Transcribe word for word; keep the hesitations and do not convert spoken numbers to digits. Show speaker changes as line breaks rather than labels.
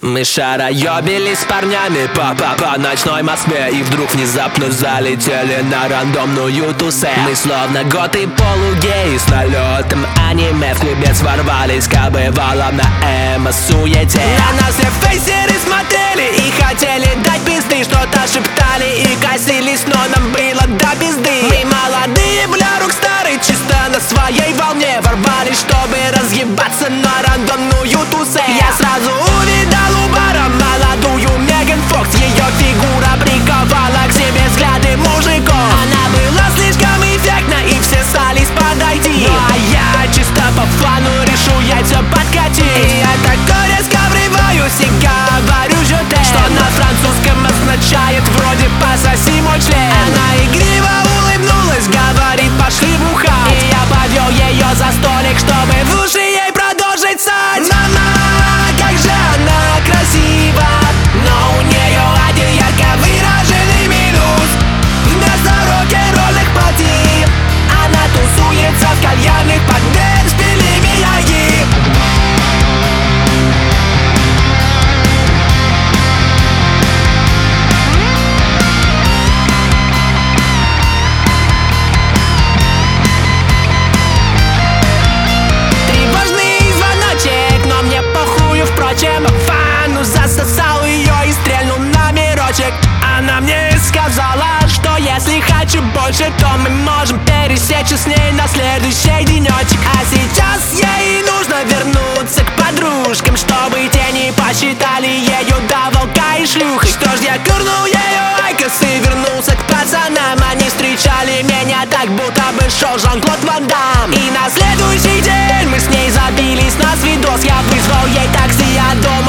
Мы шароебились с парнями по, по, по ночной Москве. И вдруг внезапно залетели на рандомную тусе. Мы словно готы полугеи с налетом аниме. В клубец ворвались, как бывало на эмо-суете. На нас все фейсеры смотрели и хотели дать пизды. Что-то шептали и косились, но нам было до пизды. Мы молодые, бля, рокстары, чисто на своей волне ворвались, чтобы разъебаться на рандомную тусе. Я сразу увидал у бара молодую Меган Фокс. Ее фигура приковала к себе взгляды мужиков. Она была слишком эффектна, и все ссались подойти. Ну а я чисто по фану решу яйца подкатить. И я так резко врываюсь и говорю же ты, что на французском означает вроде «пососи мой член». Она игриво улыбнулась, говорит «пошли бухать». И я повел ее за столик, чтобы в уши ей продолжить сать. Мама, как же она красива, но у нее один ярко выраженный минус. Вместо рок-н-ролльных пати она тусуется в кальянных под Беншпили Мияги. Тревожный звоночек, но мне похую, впрочем. В ванну засосал ее и стрельнул номерочек. Она мне сказала, что если хочу больше, то мы можем пересечься с ней на следующий денечек. А сейчас ей нужно вернуться к подружкам, чтобы те не посчитали ее до волка и шлюхой. Что ж, я курнул ее айкос и вернулся к пацанам. Они встречали меня так, будто бы шел Жан-Клод Ван Дам. И на следующий день мы с ней забились на свидос. Я вызвал ей такси, а дома